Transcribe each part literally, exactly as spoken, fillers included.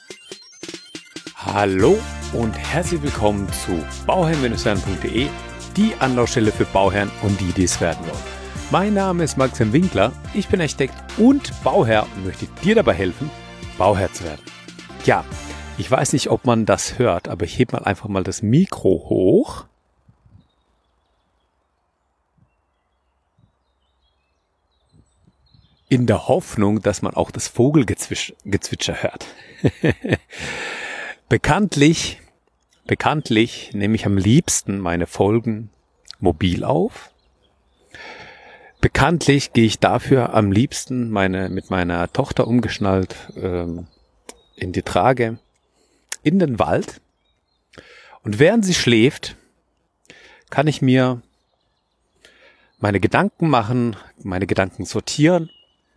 Hallo und herzlich willkommen zu bauherrn Bindestrich werden punkt de, die Anlaufstelle für Bauherren und die, die es werden wollen. Mein Name ist Maxim Winkler, ich bin Architekt und Bauherr und möchte dir dabei helfen, Bauherr zu werden. Ja, ich weiß nicht, ob man das hört, aber ich hebe mal einfach mal das Mikro hoch. In der Hoffnung, dass man auch das Vogelgezwitscher hört. Bekanntlich, bekanntlich nehme ich am liebsten meine Folgen mobil auf. Bekanntlich gehe ich dafür am liebsten meine, mit meiner Tochter umgeschnallt ähm, in die Trage in den Wald. Und während sie schläft, kann ich mir meine Gedanken machen, meine Gedanken sortieren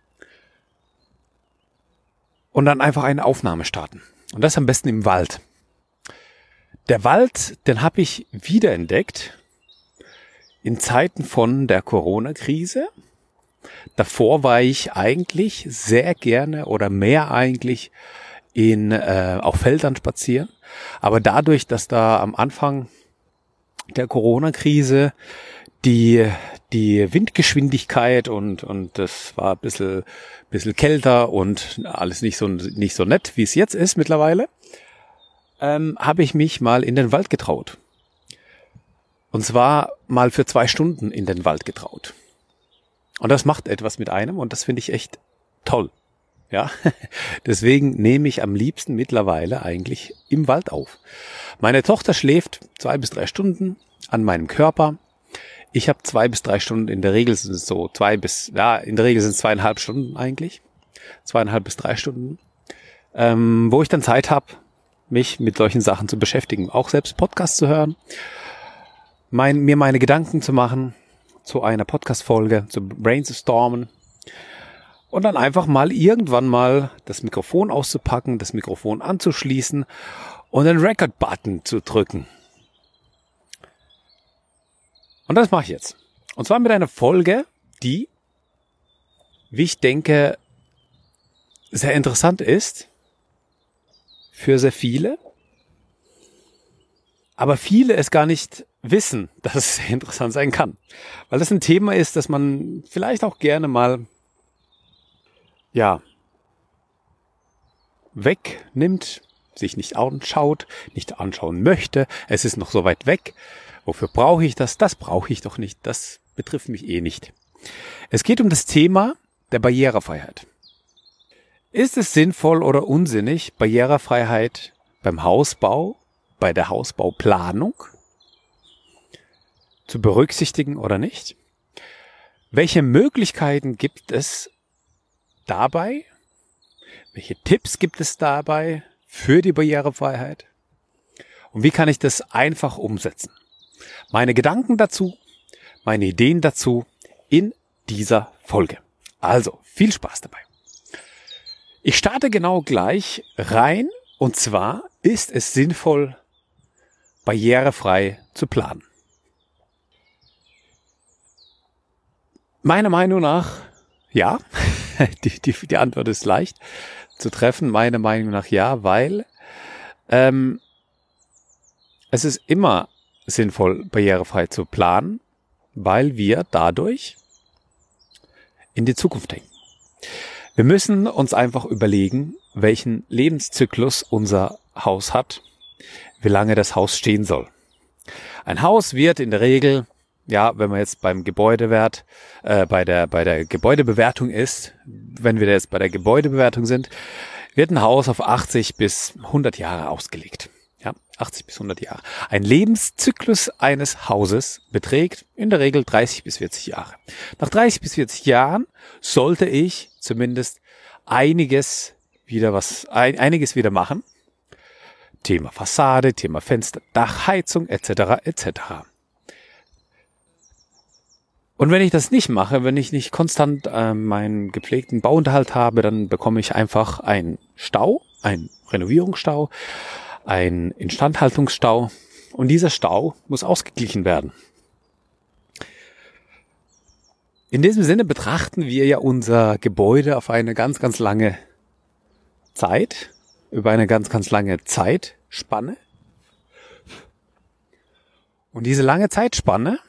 und dann einfach eine Aufnahme starten. Und das am besten im Wald. Der Wald, den habe ich wiederentdeckt in Zeiten von der Corona-Krise. Davor war ich eigentlich sehr gerne oder mehr eigentlich in äh, auf Feldern spazieren. Aber dadurch, dass da am Anfang der Corona-Krise die die Windgeschwindigkeit und und das war ein bisschen bisschen kälter und alles nicht so nicht so nett, wie es jetzt ist mittlerweile, ähm, habe ich mich mal in den Wald getraut. Und zwar mal für zwei Stunden in den Wald getraut. Und das macht etwas mit einem und das finde ich echt toll. Ja, deswegen nehme ich am liebsten mittlerweile eigentlich im Wald auf. Meine Tochter schläft zwei bis drei Stunden an meinem Körper. Ich habe zwei bis drei Stunden, in der Regel sind es so zwei bis, ja, in der Regel sind es zweieinhalb Stunden eigentlich. Zweieinhalb bis drei Stunden. Ähm, wo ich dann Zeit habe, mich mit solchen Sachen zu beschäftigen. Auch selbst Podcasts zu hören. Mein, mir meine Gedanken zu machen zu einer Podcast-Folge, zu brainstormen. Und dann einfach mal irgendwann mal das Mikrofon auszupacken, das Mikrofon anzuschließen und den Record-Button zu drücken. Und das mache ich jetzt. Und zwar mit einer Folge, die, wie ich denke, sehr interessant ist für sehr viele. Aber viele es gar nicht wissen, dass es sehr interessant sein kann. Weil das ein Thema ist, das man vielleicht auch gerne mal, ja, wegnimmt, sich nicht anschaut, nicht anschauen möchte. Es ist noch so weit weg. Wofür brauche ich das? Das brauche ich doch nicht. Das betrifft mich eh nicht. Es geht um das Thema der Barrierefreiheit. Ist es sinnvoll oder unsinnig, Barrierefreiheit beim Hausbau, bei der Hausbauplanung zu berücksichtigen oder nicht? Welche Möglichkeiten gibt es dabei? Welche Tipps gibt es dabei für die Barrierefreiheit? Und wie kann ich das einfach umsetzen? Meine Gedanken dazu, meine Ideen dazu in dieser Folge. Also, viel Spaß dabei. Ich starte genau gleich rein und zwar ist es sinnvoll, barrierefrei zu planen. Meiner Meinung nach, ja, die, die, die Antwort ist leicht zu treffen. Meiner Meinung nach ja, weil ähm, es ist immer sinnvoll, barrierefrei zu planen, weil wir dadurch in die Zukunft denken. Wir müssen uns einfach überlegen, welchen Lebenszyklus unser Haus hat, wie lange das Haus stehen soll. Ein Haus wird in der Regel, ja, wenn man jetzt beim Gebäudewert, äh, bei der bei der Gebäudebewertung ist, wenn wir jetzt bei der Gebäudebewertung sind, wird ein Haus auf achtzig bis hundert Jahre ausgelegt. Ja, achtzig bis hundert Jahre. Ein Lebenszyklus eines Hauses beträgt in der Regel dreißig bis vierzig Jahre. Nach dreißig bis vierzig Jahren sollte ich zumindest einiges wieder was, ein, einiges wieder machen. Thema Fassade, Thema Fenster, Dach, Heizung, et cetera et cetera. Und wenn ich das nicht mache, wenn ich nicht konstant äh, meinen gepflegten Bauunterhalt habe, dann bekomme ich einfach einen Stau, einen Renovierungsstau, einen Instandhaltungsstau und dieser Stau muss ausgeglichen werden. In diesem Sinne betrachten wir ja unser Gebäude auf eine ganz, ganz lange Zeit über eine ganz, ganz lange Zeitspanne. Und diese lange Zeitspanne,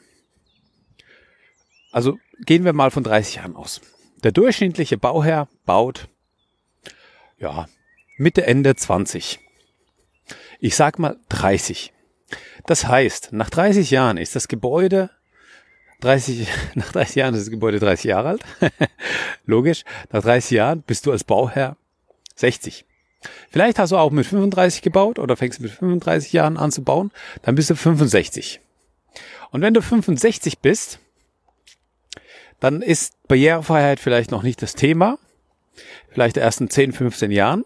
also gehen wir mal von dreißig Jahren aus. Der durchschnittliche Bauherr baut, ja, Mitte, Ende zwanzig. Ich sag mal dreißig. Das heißt, nach dreißig Jahren ist das Gebäude, dreißig, nach dreißig Jahren ist das Gebäude dreißig Jahre alt. Logisch. Nach dreißig Jahren bist du als Bauherr sechzig. Vielleicht hast du auch mit fünfunddreißig gebaut oder fängst mit fünfunddreißig Jahren an zu bauen, dann bist du fünfundsechzig. Und wenn du fünfundsechzig bist, dann ist Barrierefreiheit vielleicht noch nicht das Thema, vielleicht erst in zehn, fünfzehn Jahren.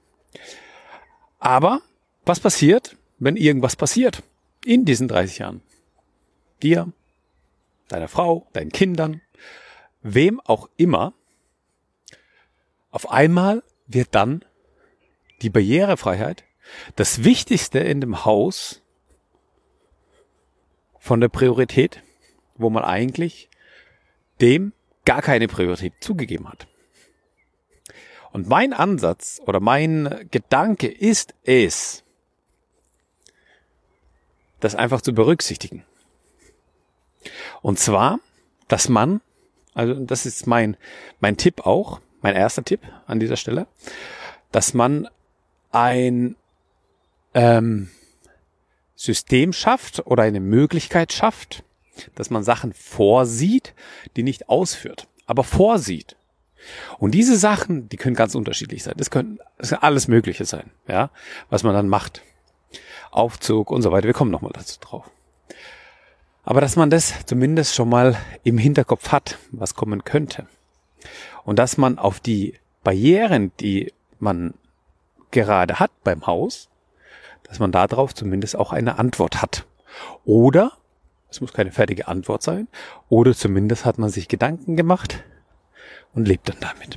Aber was passiert, wenn irgendwas passiert in diesen dreißig Jahren? Dir, deiner Frau, deinen Kindern, wem auch immer. Auf einmal wird dann die Barrierefreiheit, das Wichtigste in dem Haus, von der Priorität, wo man eigentlich dem gar keine Priorität zugegeben hat. Und mein Ansatz oder mein Gedanke ist es, das einfach zu berücksichtigen. Und zwar, dass man, also das ist mein, mein Tipp auch, mein erster Tipp an dieser Stelle, dass man ein ähm, System schafft oder eine Möglichkeit schafft, dass man Sachen vorsieht, die nicht ausführt, aber vorsieht. Und diese Sachen, die können ganz unterschiedlich sein. Das können, das kann alles Mögliche sein, ja, was man dann macht. Aufzug und so weiter. Wir kommen nochmal dazu drauf. Aber dass man das zumindest schon mal im Hinterkopf hat, was kommen könnte. Und dass man auf die Barrieren, die man gerade hat beim Haus, dass man darauf zumindest auch eine Antwort hat. Oder, es muss keine fertige Antwort sein, oder zumindest hat man sich Gedanken gemacht und lebt dann damit.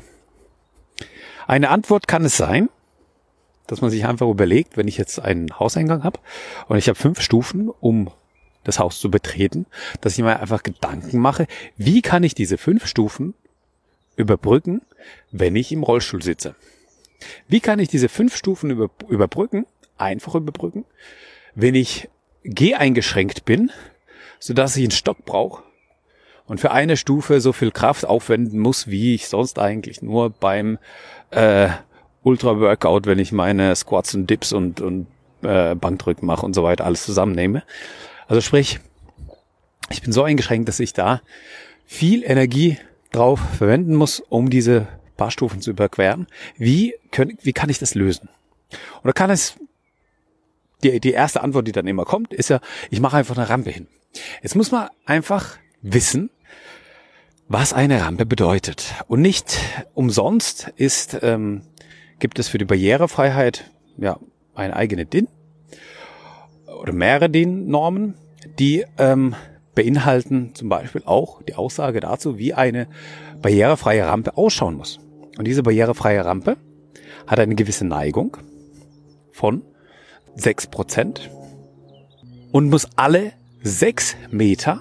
Eine Antwort kann es sein, dass man sich einfach überlegt, wenn ich jetzt einen Hauseingang habe und ich habe fünf Stufen, um das Haus zu betreten, dass ich mir einfach Gedanken mache, wie kann ich diese fünf Stufen überbrücken, wenn ich im Rollstuhl sitze? Wie kann ich diese fünf Stufen über, überbrücken, einfach überbrücken, wenn ich geheingeschränkt bin, sodass ich einen Stock brauche und für eine Stufe so viel Kraft aufwenden muss, wie ich sonst eigentlich nur beim äh, Ultra-Workout, wenn ich meine Squats und Dips und, und äh, Bankdrücken mache und so weiter, alles zusammennehme. Also sprich, ich bin so eingeschränkt, dass ich da viel Energie drauf verwenden muss, um diese paar Stufen zu überqueren. Wie, können, wie kann ich das lösen? Oder kann es, die, die erste Antwort, die dann immer kommt, ist ja, ich mache einfach eine Rampe hin. Jetzt muss man einfach wissen, was eine Rampe bedeutet. Und nicht umsonst ist, ähm, gibt es für die Barrierefreiheit ja eine eigene D I N oder mehrere D I N-Normen, die ähm, beinhalten zum Beispiel auch die Aussage dazu, wie eine barrierefreie Rampe ausschauen muss. Und diese barrierefreie Rampe hat eine gewisse Neigung von sechs Prozent und muss alle sechs Meter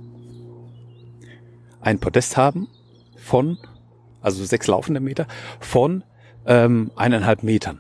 ein Podest haben von, also sechs laufende Meter, von ähm, eineinhalb Metern.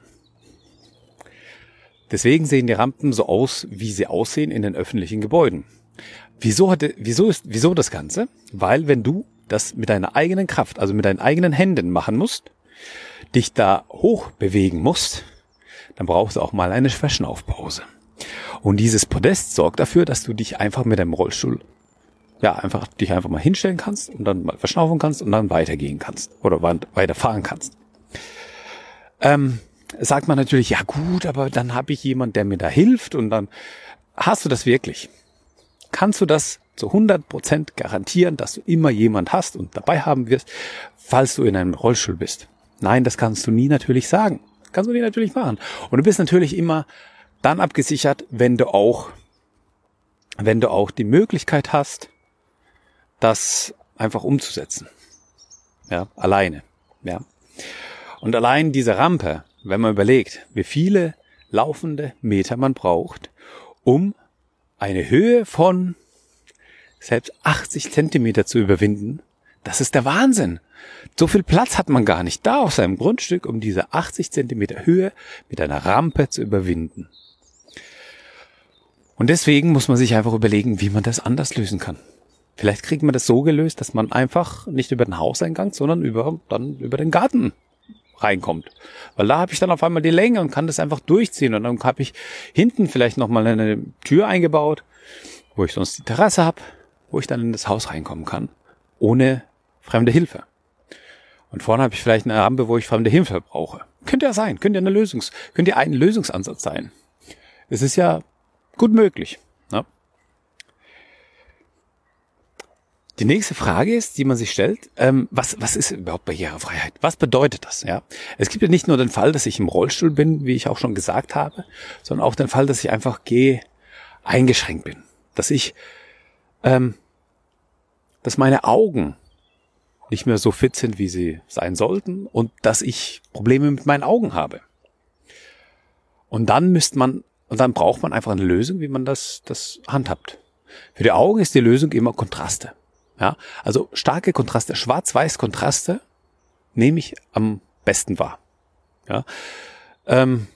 Deswegen sehen die Rampen so aus, wie sie aussehen in den öffentlichen Gebäuden. Wieso, hatte, wieso, ist, wieso das Ganze? Weil wenn du das mit deiner eigenen Kraft, also mit deinen eigenen Händen machen musst, dich da hoch bewegen musst, dann brauchst du auch mal eine Zwischenaufpause. Und dieses Podest sorgt dafür, dass du dich einfach mit deinem Rollstuhl, ja, einfach dich einfach mal hinstellen kannst und dann mal verschnaufen kannst und dann weitergehen kannst oder weiterfahren kannst. Ähm, sagt man natürlich, ja gut, aber dann habe ich jemand, der mir da hilft und dann hast du das wirklich. Kannst du das zu hundert Prozent garantieren, dass du immer jemand hast und dabei haben wirst, falls du in einem Rollstuhl bist? Nein, das kannst du nie natürlich sagen. Das kannst du nie natürlich machen. Und du bist natürlich immer dann abgesichert, wenn du auch, wenn du auch die Möglichkeit hast, das einfach umzusetzen. Ja, alleine. Ja. Und allein diese Rampe, wenn man überlegt, wie viele laufende Meter man braucht, um eine Höhe von selbst achtzig Zentimeter zu überwinden, das ist der Wahnsinn. So viel Platz hat man gar nicht da auf seinem Grundstück, um diese achtzig Zentimeter Höhe mit einer Rampe zu überwinden. Und deswegen muss man sich einfach überlegen, wie man das anders lösen kann. Vielleicht kriegt man das so gelöst, dass man einfach nicht über den Hauseingang, sondern über, dann über den Garten reinkommt. Weil da habe ich dann auf einmal die Länge und kann das einfach durchziehen. Und dann habe ich hinten vielleicht nochmal eine Tür eingebaut, wo ich sonst die Terrasse habe, wo ich dann in das Haus reinkommen kann, ohne fremde Hilfe. Und vorne habe ich vielleicht eine Rampe, wo ich fremde Hilfe brauche. Könnte ja sein, könnte ja eine Lösungs, könnte ja ein Lösungsansatz sein. Es ist ja gut möglich. Ne? Die nächste Frage ist, die man sich stellt, ähm, was, was ist überhaupt Barrierefreiheit? Was bedeutet das? Ja, es gibt ja nicht nur den Fall, dass ich im Rollstuhl bin, wie ich auch schon gesagt habe, sondern auch den Fall, dass ich einfach geh eingeschränkt bin. Dass ich, ähm, dass meine Augen nicht mehr so fit sind, wie sie sein sollten und dass ich Probleme mit meinen Augen habe. Und dann müsste man, und dann braucht man einfach eine Lösung, wie man das, das handhabt. Für die Augen ist die Lösung immer Kontraste. Ja, also starke Kontraste, Schwarz-Weiß-Kontraste nehme ich am besten wahr. Ja, ähm,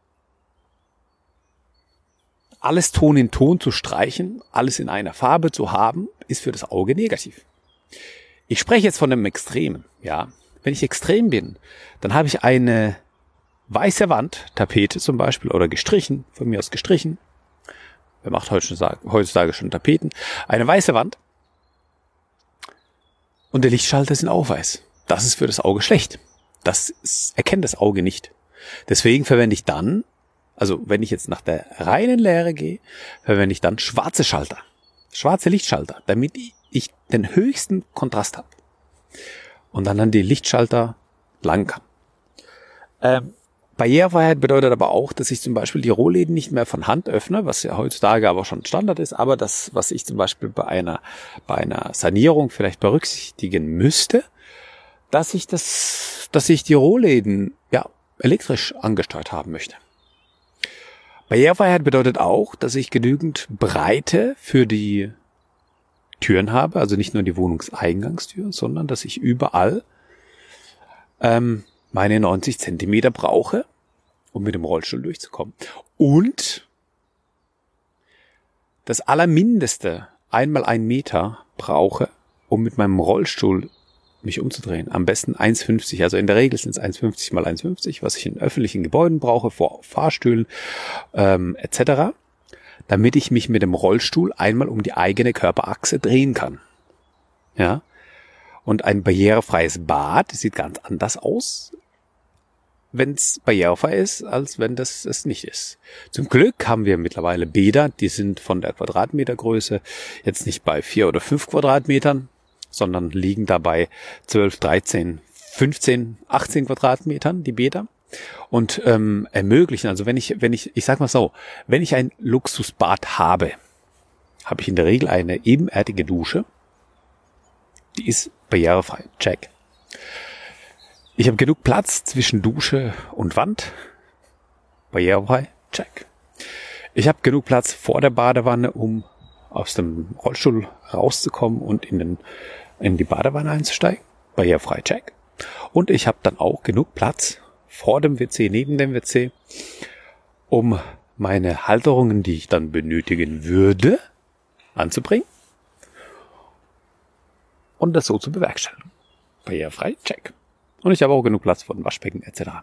alles Ton in Ton zu streichen, alles in einer Farbe zu haben, ist für das Auge negativ. Ich spreche jetzt von einem Extremen. Ja, wenn ich extrem bin, dann habe ich eine weiße Wand, Tapete zum Beispiel, oder gestrichen, von mir aus gestrichen. Wer macht heutzutage schon Tapeten? Eine weiße Wand. Und der Lichtschalter sind auch weiß. Das ist für das Auge schlecht. Das ist, erkennt das Auge nicht. Deswegen verwende ich dann, also wenn ich jetzt nach der reinen Lehre gehe, verwende ich dann schwarze Schalter. Schwarze Lichtschalter, damit ich den höchsten Kontrast habe. Und dann an die Lichtschalter lang kann. Ähm, Barrierefreiheit bedeutet aber auch, dass ich zum Beispiel die Rollläden nicht mehr von Hand öffne, was ja heutzutage aber schon Standard ist, aber das, was ich zum Beispiel bei einer, bei einer Sanierung vielleicht berücksichtigen müsste, dass ich das, dass ich die Rollläden, ja, elektrisch angesteuert haben möchte. Barrierefreiheit bedeutet auch, dass ich genügend Breite für die Türen habe, also nicht nur die Wohnungseingangstüren, sondern dass ich überall, ähm, meine neunzig Zentimeter brauche, um mit dem Rollstuhl durchzukommen. Und das Allermindeste einmal ein Meter brauche, um mit meinem Rollstuhl mich umzudrehen. Am besten eins Komma fünfzig, also in der Regel sind es eins Komma fünfzig mal eins Komma fünfzig, was ich in öffentlichen Gebäuden brauche, vor Fahrstühlen ähm, et cetera, damit ich mich mit dem Rollstuhl einmal um die eigene Körperachse drehen kann. Ja. Und ein barrierefreies Bad sieht ganz anders aus, wenn es barrierefrei ist, als wenn das es nicht ist. Zum Glück haben wir mittlerweile Bäder, die sind von der Quadratmetergröße jetzt nicht bei vier oder fünf Quadratmetern, sondern liegen dabei zwölf, dreizehn, fünfzehn, achtzehn Quadratmetern, die Bäder. Und ähm, ermöglichen, also wenn ich, wenn ich, ich sag mal so, wenn ich ein Luxusbad habe, habe ich in der Regel eine ebenerdige Dusche, die ist barrierefrei, check. Ich habe genug Platz zwischen Dusche und Wand. Barrierefrei, check. Ich habe genug Platz vor der Badewanne, um aus dem Rollstuhl rauszukommen und in, den, in die Badewanne einzusteigen. Barrierefrei, check. Und ich habe dann auch genug Platz vor dem W C, neben dem W C, um meine Halterungen, die ich dann benötigen würde, anzubringen und das so zu bewerkstelligen. Barrierefrei, check. Und ich habe auch genug Platz für ein Waschbecken et cetera.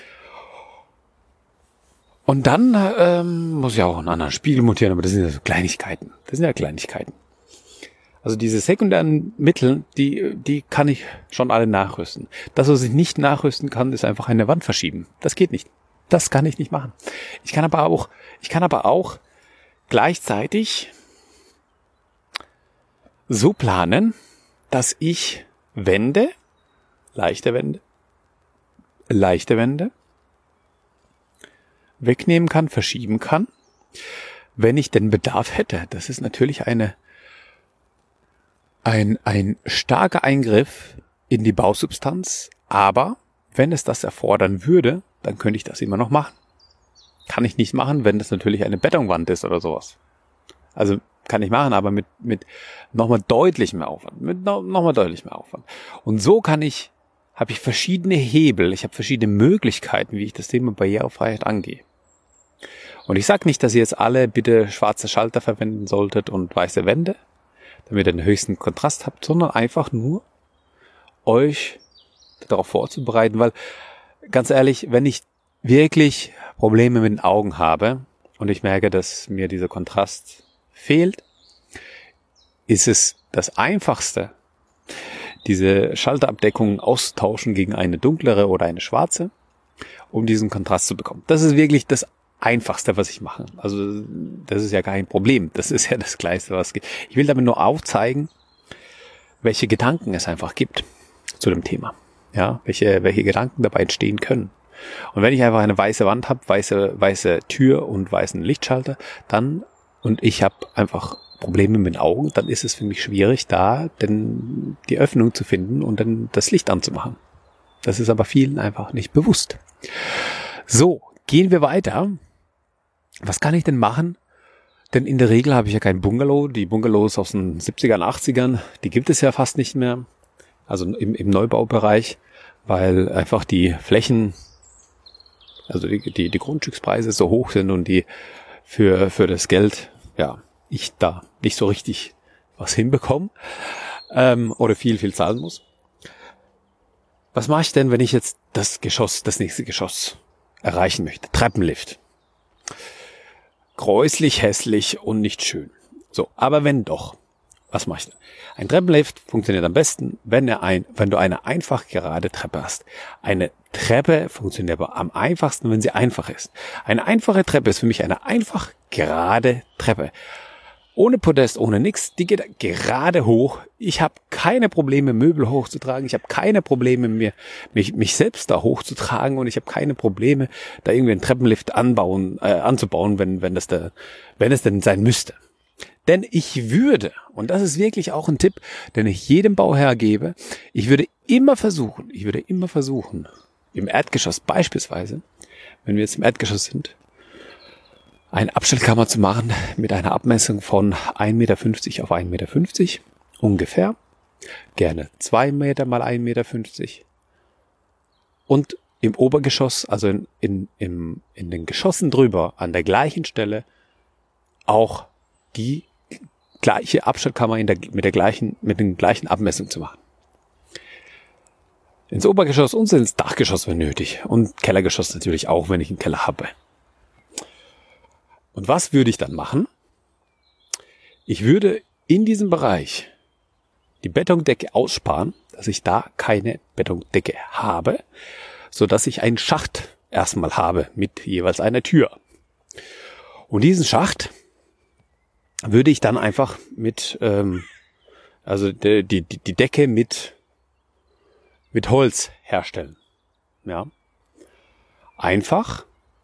Und dann ähm, muss ich auch einen anderen Spiegel montieren, aber das sind ja so Kleinigkeiten. Das sind ja Kleinigkeiten. Also diese sekundären Mittel, die die kann ich schon alle nachrüsten. Das, was ich nicht nachrüsten kann, ist einfach eine Wand verschieben. Das geht nicht. Das kann ich nicht machen. Ich kann aber auch, ich kann aber auch gleichzeitig so planen, dass ich Wände, leichte Wände, leichte Wände wegnehmen kann, verschieben kann, wenn ich den Bedarf hätte. Das ist natürlich eine ein ein starker Eingriff in die Bausubstanz, aber wenn es das erfordern würde, dann könnte ich das immer noch machen. Kann ich nicht machen, wenn das natürlich eine Betonwand ist oder sowas. Also kann ich machen, aber mit, mit nochmal deutlich mehr Aufwand. Mit no, nochmal deutlich mehr Aufwand. Und so kann ich, habe ich verschiedene Hebel, ich habe verschiedene Möglichkeiten, wie ich das Thema Barrierefreiheit angehe. Und ich sage nicht, dass ihr jetzt alle bitte schwarze Schalter verwenden solltet und weiße Wände, damit ihr den höchsten Kontrast habt, sondern einfach nur euch darauf vorzubereiten, weil ganz ehrlich, wenn ich wirklich Probleme mit den Augen habe und ich merke, dass mir dieser Kontrast fehlt, ist es das Einfachste, diese Schalterabdeckung auszutauschen gegen eine dunklere oder eine schwarze, um diesen Kontrast zu bekommen. Das ist wirklich das Einfachste, was ich mache. Also das ist ja kein Problem. Das ist ja das Kleinste, was es gibt. Ich will damit nur aufzeigen, welche Gedanken es einfach gibt zu dem Thema. Ja, welche, welche Gedanken dabei entstehen können. Und wenn ich einfach eine weiße Wand habe, weiße, weiße Tür und weißen Lichtschalter, dann, und ich habe einfach Probleme mit den Augen, dann ist es für mich schwierig, da denn die Öffnung zu finden und dann das Licht anzumachen. Das ist aber vielen einfach nicht bewusst. So, gehen wir weiter. Was kann ich denn machen? Denn in der Regel habe ich ja kein Bungalow. Die Bungalows aus den siebzigern, achtzigern, die gibt es ja fast nicht mehr. Also im, im Neubaubereich, weil einfach die Flächen, also die, die, die Grundstückspreise so hoch sind und die für, für das Geld, ja, ich da nicht so richtig was hinbekomme, ähm, oder viel, viel zahlen muss. Was mache ich denn, wenn ich jetzt das Geschoss, das nächste Geschoss erreichen möchte? Treppenlift. Gräuslich, hässlich und nicht schön. So, aber wenn doch, was mache ich denn? Ein Treppenlift funktioniert am besten, wenn er ein, wenn du eine einfach gerade Treppe hast. Eine Treppe funktioniert aber am einfachsten, wenn sie einfach ist. Eine einfache Treppe ist für mich eine einfach gerade Treppe. Ohne Podest, ohne nix, die geht gerade hoch. Ich habe keine Probleme, Möbel hochzutragen. Ich habe keine Probleme, mir mich, mich selbst da hochzutragen. Und ich habe keine Probleme, da irgendwie einen Treppenlift anbauen, äh, anzubauen, wenn, wenn, das da, wenn es denn sein müsste. Denn ich würde, und das ist wirklich auch ein Tipp, den ich jedem Bauherr gebe, ich würde immer versuchen, ich würde immer versuchen, im Erdgeschoss beispielsweise, wenn wir jetzt im Erdgeschoss sind, eine Abstellkammer zu machen mit einer Abmessung von ein Meter fünfzig auf ein Meter fünfzig ungefähr. Gerne zwei Meter mal ein Meter fünfzig. Und im Obergeschoss, also in, in, in, in den Geschossen drüber, an der gleichen Stelle, auch die gleiche Abstellkammer in der, mit der gleichen, mit den gleichen Abmessungen zu machen. Ins Obergeschoss und ins Dachgeschoss, wenn nötig. Und Kellergeschoss natürlich auch, wenn ich einen Keller habe. Und was würde ich dann machen? Ich würde in diesem Bereich die Betondecke aussparen, dass ich da keine Betondecke habe, so dass ich einen Schacht erstmal habe mit jeweils einer Tür. Und diesen Schacht würde ich dann einfach mit, ähm, also die, die, die Decke mit, mit Holz herstellen. Ja. Einfach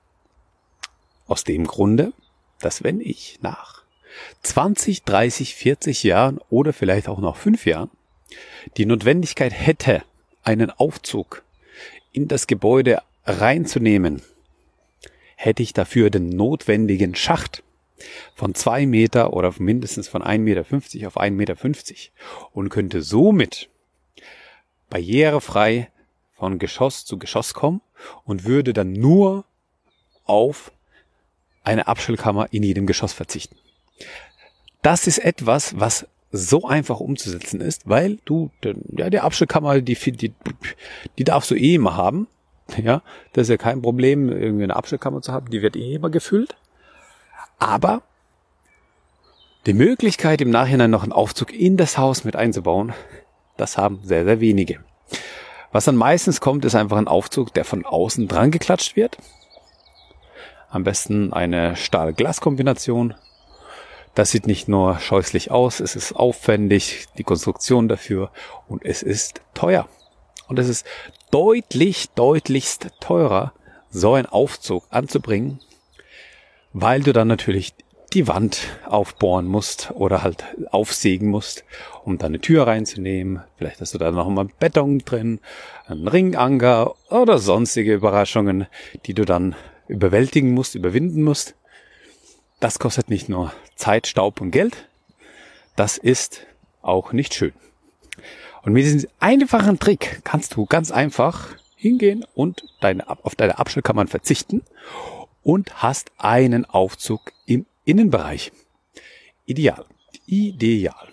aus dem Grunde, dass wenn ich nach zwanzig, dreißig, vierzig Jahren oder vielleicht auch noch fünf Jahren die Notwendigkeit hätte, einen Aufzug in das Gebäude reinzunehmen, hätte ich dafür den notwendigen Schacht von zwei Meter oder mindestens von ein Meter fünfzig auf ein Meter fünfzig und könnte somit barrierefrei von Geschoss zu Geschoss kommen und würde dann nur auf eine Abstellkammer in jedem Geschoss verzichten. Das ist etwas, was so einfach umzusetzen ist, weil du, ja, die Abstellkammer, die, die, die darfst du eh immer haben. Ja, das ist ja kein Problem, irgendwie eine Abstellkammer zu haben, die wird eh immer gefüllt. Aber die Möglichkeit, im Nachhinein noch einen Aufzug in das Haus mit einzubauen, das haben sehr, sehr wenige. Was dann meistens kommt, ist einfach ein Aufzug, der von außen dran geklatscht wird. Am besten eine Stahl-Glas-Kombination. Das sieht nicht nur scheußlich aus, es ist aufwendig, die Konstruktion dafür, und es ist teuer. Und es ist deutlich, deutlichst teurer, so einen Aufzug anzubringen, weil du dann natürlich die Wand aufbohren musst oder halt aufsägen musst, um da eine Tür reinzunehmen. Vielleicht hast du da noch mal Beton drin, einen Ringanker oder sonstige Überraschungen, die du dann überwältigen musst, überwinden musst. Das kostet nicht nur Zeit, Staub und Geld, das ist auch nicht schön. Und mit diesem einfachen Trick kannst du ganz einfach hingehen und deine, auf deine Abstellkammern verzichten und hast einen Aufzug im Innenbereich. Ideal. Ideal.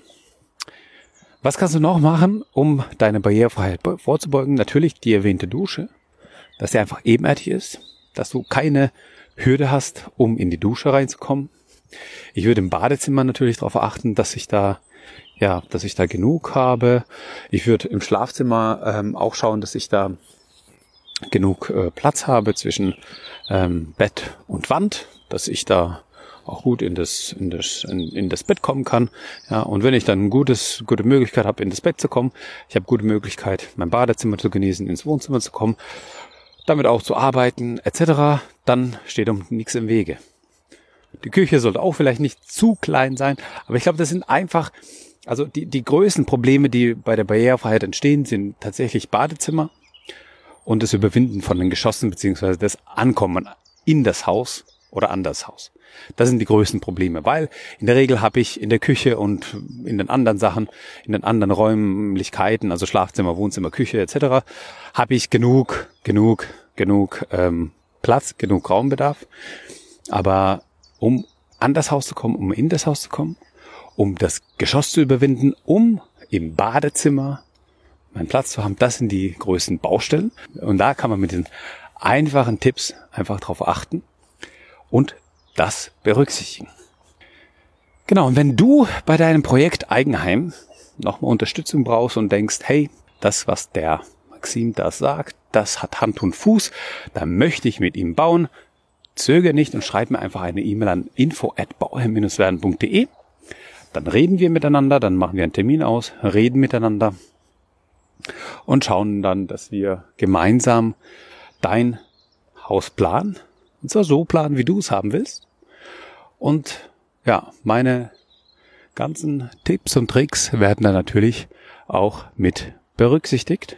Was kannst du noch machen, um deine Barrierefreiheit vorzubeugen? Natürlich die erwähnte Dusche, dass sie einfach ebenerdig ist, dass du keine Hürde hast, um in die Dusche reinzukommen. Ich würde im Badezimmer natürlich darauf achten, dass ich da, ja, dass ich da genug habe. Ich würde im Schlafzimmer ähm, auch schauen, dass ich da genug äh, Platz habe zwischen ähm, Bett und Wand, dass ich da auch gut in das in das in, in das Bett kommen kann. Ja, und wenn ich dann ein gutes gute Möglichkeit habe, in das Bett zu kommen, ich habe gute Möglichkeit, mein Badezimmer zu genießen, ins Wohnzimmer zu kommen, damit auch zu arbeiten et cetera, dann steht um nichts im Wege. Die Küche sollte auch vielleicht nicht zu klein sein, aber ich glaube, das sind einfach, also die die größten Probleme, die bei der Barrierefreiheit entstehen, sind tatsächlich Badezimmer und das Überwinden von den Geschossen beziehungsweise das Ankommen in das Haus oder an das Haus. Das sind die größten Probleme, weil in der Regel habe ich in der Küche und in den anderen Sachen, in den anderen Räumlichkeiten, also Schlafzimmer, Wohnzimmer, Küche et cetera, habe ich genug, genug, genug ähm, Platz, genug Raumbedarf. Aber um an das Haus zu kommen, um in das Haus zu kommen, um das Geschoss zu überwinden, um im Badezimmer meinen Platz zu haben, das sind die größten Baustellen. Und da kann man mit den einfachen Tipps einfach drauf achten und das berücksichtigen. Genau, und wenn du bei deinem Projekt Eigenheim nochmal Unterstützung brauchst und denkst, hey, das, was der Maxim da sagt, das hat Hand und Fuß, da möchte ich mit ihm bauen, zögere nicht und schreib mir einfach eine E-Mail an info at bauherr Bindestrich werden Punkt de. Dann reden wir miteinander, dann machen wir einen Termin aus, reden miteinander und schauen dann, dass wir gemeinsam dein Haus planen. Und zwar so planen, wie du es haben willst. Und ja, meine ganzen Tipps und Tricks werden dann natürlich auch mit berücksichtigt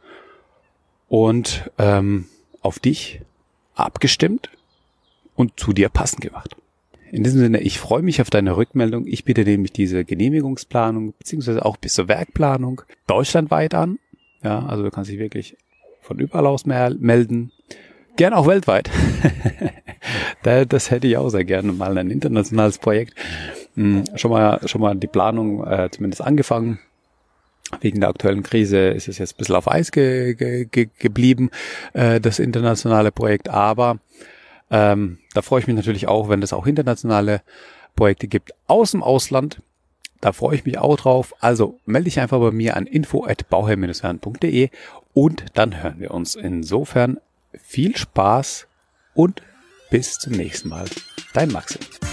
und ähm, auf dich abgestimmt und zu dir passend gemacht. In diesem Sinne, ich freue mich auf deine Rückmeldung. Ich biete nämlich diese Genehmigungsplanung beziehungsweise auch bis zur Werkplanung deutschlandweit an. Ja, also du kannst dich wirklich von überall aus melden. Gern auch weltweit. Das hätte ich auch sehr gerne mal ein internationales Projekt. Schon mal, schon mal die Planung äh, zumindest angefangen. Wegen der aktuellen Krise ist es jetzt ein bisschen auf Eis ge, ge, ge, geblieben, äh, das internationale Projekt. Aber ähm, da freue ich mich natürlich auch, wenn es auch internationale Projekte gibt aus dem Ausland. Da freue ich mich auch drauf. Also melde dich einfach bei mir an info at bauherr Bindestrich werden Punkt de und dann hören wir uns. Insofern viel Spaß und bis zum nächsten Mal. Dein Maxim.